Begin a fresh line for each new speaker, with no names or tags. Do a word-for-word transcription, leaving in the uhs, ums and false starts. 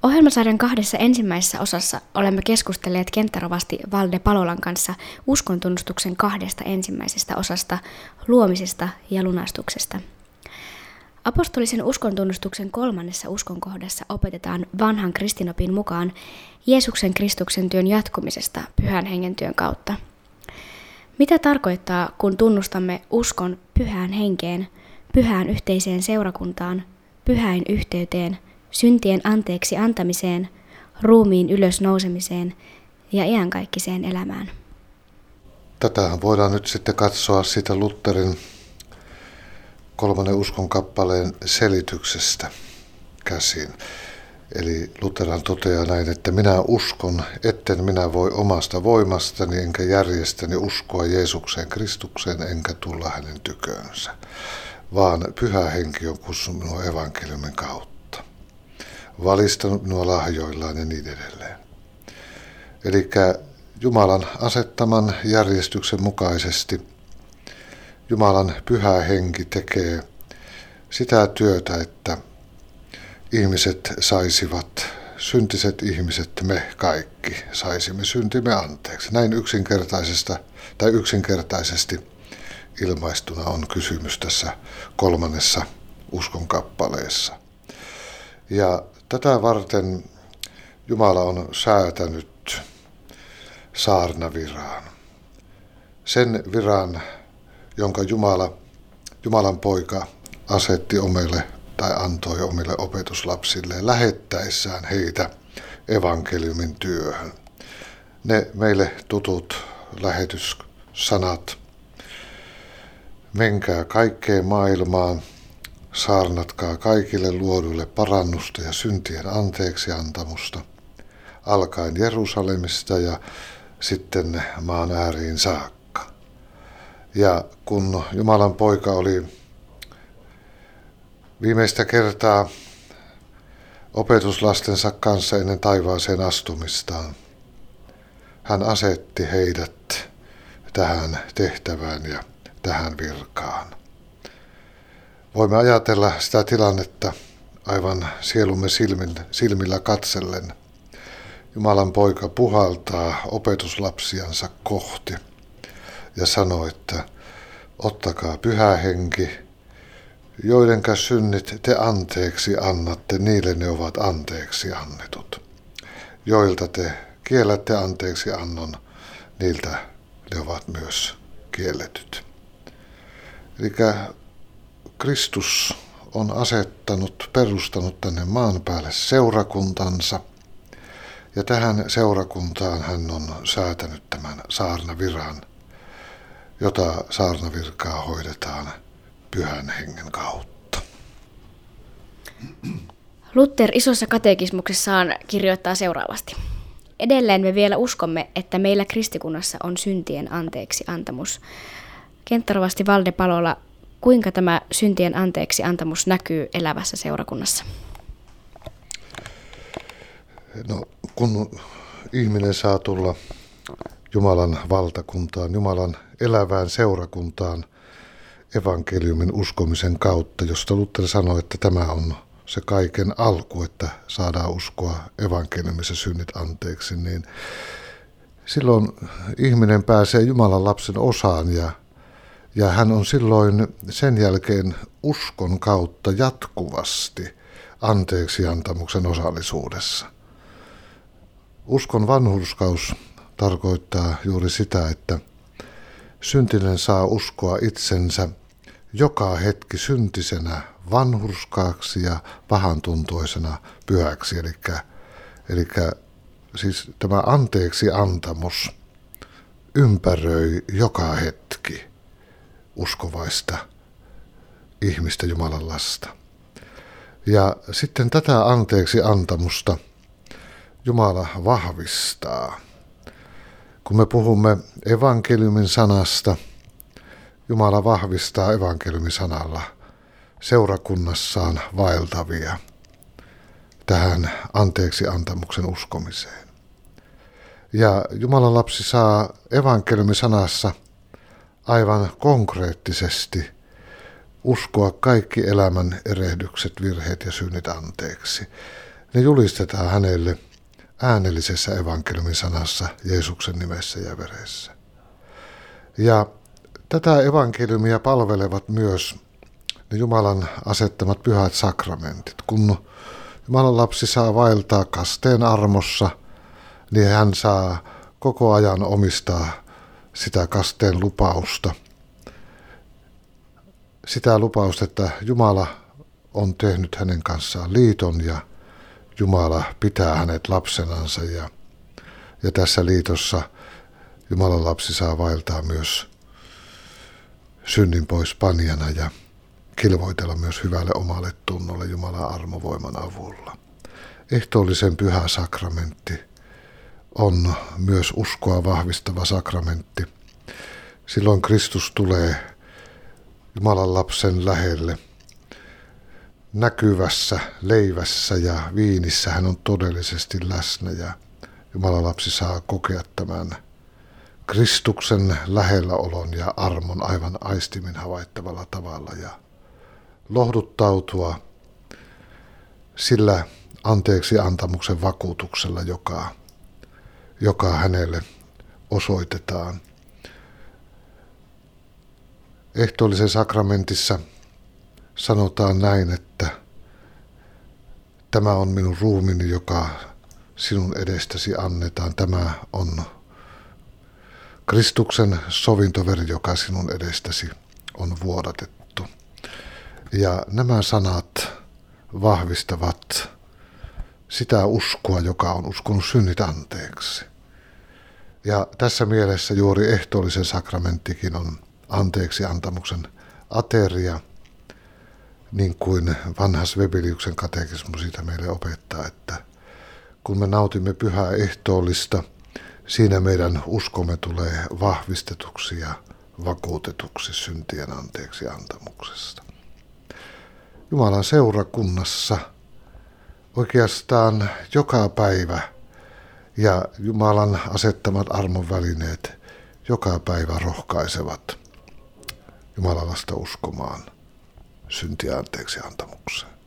Ohjelmasarjan kahdessa ensimmäisessä osassa olemme keskustelleet kenttärovasti Valde Palolan kanssa uskontunnustuksen kahdesta ensimmäisestä osasta, luomisesta ja lunastuksesta. Apostolisen uskontunnustuksen kolmannessa uskonkohdassa opetetaan vanhan kristinopin mukaan Jeesuksen Kristuksen työn jatkumisesta Pyhän Hengen työn kautta. Mitä tarkoittaa, kun tunnustamme uskon Pyhään Henkeen, pyhään yhteiseen seurakuntaan, pyhäin yhteyteen, syntien anteeksi antamiseen, ruumiin ylösnousemiseen ja iankaikkiseen elämään?
Tätähän voidaan nyt sitten katsoa siitä Lutherin kolmannen uskon kappaleen selityksestä käsin. Eli Lutherhan toteaa näin, että minä uskon, etten minä voi omasta voimastani enkä järjestäni uskoa Jeesukseen Kristukseen enkä tulla hänen tyköönsä, vaan Pyhä Henki on kutsunut minua evankeliumin kautta, valistanut minua lahjoillaan ja niin edelleen. Eli Jumalan asettaman järjestyksen mukaisesti Jumalan Pyhä Henki tekee sitä työtä, että ihmiset saisivat, syntiset ihmiset, me kaikki, saisimme syntimme anteeksi. Näin yksinkertaisesta tai yksinkertaisesti ilmaistuna on kysymys tässä kolmannessa uskonkappaleessa. Ja tätä varten Jumala on säätänyt saarnaviraan. Sen viran, jonka Jumala, Jumalan poika asetti omille tai antoi omille opetuslapsilleen lähettäessään heitä evankeliumin työhön. Ne meille tutut lähetyssanat. Menkää kaikkeen maailmaan, saarnatkaa kaikille luoduille parannusta ja syntien anteeksiantamusta, alkaen Jerusalemista ja sitten maan ääriin saakka. Ja kun Jumalan poika oli viimeistä kertaa opetuslastensa kanssa ennen taivaaseen astumistaan, hän asetti heidät tähän tehtävään ja tähän virkaan. Voimme ajatella sitä tilannetta aivan sielumme silmillä katsellen. Jumalan poika puhaltaa opetuslapsiansa kohti ja sanoo, että ottakaa Pyhä Henki, joidenka synnit te anteeksi annatte, niille ne ovat anteeksi annetut. Joilta te kiellätte anteeksi annon, niiltä ne ovat myös kielletyt. Eli Kristus on asettanut, perustanut tänne maan päälle seurakuntansa, ja tähän seurakuntaan hän on säätänyt tämän saarnaviran, jota saarnavirkaa hoidetaan Pyhän Hengen kautta.
Luther isossa katekismuksessaan kirjoittaa seuraavasti. Edelleen me vielä uskomme, että meillä kristikunnassa on syntien anteeksi antamus. Kenttärovasti Valde Palola, kuinka tämä syntien anteeksi antamus näkyy elävässä seurakunnassa?
No, kun ihminen saa tulla Jumalan valtakuntaan, Jumalan elävään seurakuntaan evankeliumin uskomisen kautta, josta Luther sanoi, että tämä on se kaiken alku, että saadaan uskoa evankeliumissa synnit anteeksi, niin silloin ihminen pääsee Jumalan lapsen osaan ja, ja hän on silloin sen jälkeen uskon kautta jatkuvasti anteeksiantamuksen osallisuudessa. Uskon vanhurskaus tarkoittaa juuri sitä, että syntinen saa uskoa itsensä joka hetki syntisenä vanhurskaaksi ja pahantuntoisena pyhäksi. Eli, eli siis tämä anteeksi antamus ympäröi joka hetki uskovaista ihmistä, Jumalan lasta. Ja sitten tätä anteeksi antamusta Jumala vahvistaa. Kun me puhumme evankeliumin sanasta, Jumala vahvistaa evankeliumin sanalla seurakunnassaan vaeltavia tähän anteeksi antamuksen uskomiseen. Ja Jumalan lapsi saa evankeliumin sanassa aivan konkreettisesti uskoa kaikki elämän erehdykset, virheet ja synnit anteeksi. ne julistetaan hänelle äänellisessä evankeliumin sanassa Jeesuksen nimessä ja veressä. Ja tätä evankeliumia palvelevat myös ne Jumalan asettamat pyhät sakramentit. Kun Jumalan lapsi saa vaeltaa kasteen armossa, niin hän saa koko ajan omistaa sitä kasteen lupausta. Sitä lupausta, että Jumala on tehnyt hänen kanssaan liiton ja Jumala pitää hänet lapsenansa. Ja, ja tässä liitossa Jumalan lapsi saa vaeltaa myös synnin pois panijana ja kilvoitella myös hyvälle omalle tunnolle Jumalan armovoiman avulla. Ehtoollisen pyhä sakramentti on myös uskoa vahvistava sakramentti. Silloin Kristus tulee Jumalan lapsen lähelle. Näkyvässä leivässä ja viinissä hän on todellisesti läsnä ja Jumalan lapsi saa kokea tämän Kristuksen lähelläolon ja armon aivan aistimin havaittavalla tavalla ja lohduttautua sillä anteeksi antamuksen vakuutuksella, joka, joka hänelle osoitetaan. Ehtoollisen sakramentissa sanotaan näin, että tämä on minun ruumini, joka sinun edestäsi annetaan. Tämä on Kristuksen sovintoveri, joka sinun edestäsi on vuodatettu. Ja nämä sanat vahvistavat sitä uskoa, joka on uskonut synnit anteeksi. Ja tässä mielessä juuri ehtoollisen sakramenttikin on anteeksi antamuksen ateria, niin kuin vanha Svebeliuksen katekismus siitä meille opettaa, että kun me nautimme pyhää ehtoollista, siinä meidän uskomme tulee vahvistetuksi ja vakuutetuksi syntien anteeksi antamuksesta. Jumalan seurakunnassa oikeastaan joka päivä ja Jumalan asettamat armon välineet joka päivä rohkaisevat Jumalan lasta uskomaan syntien anteeksi antamukseen.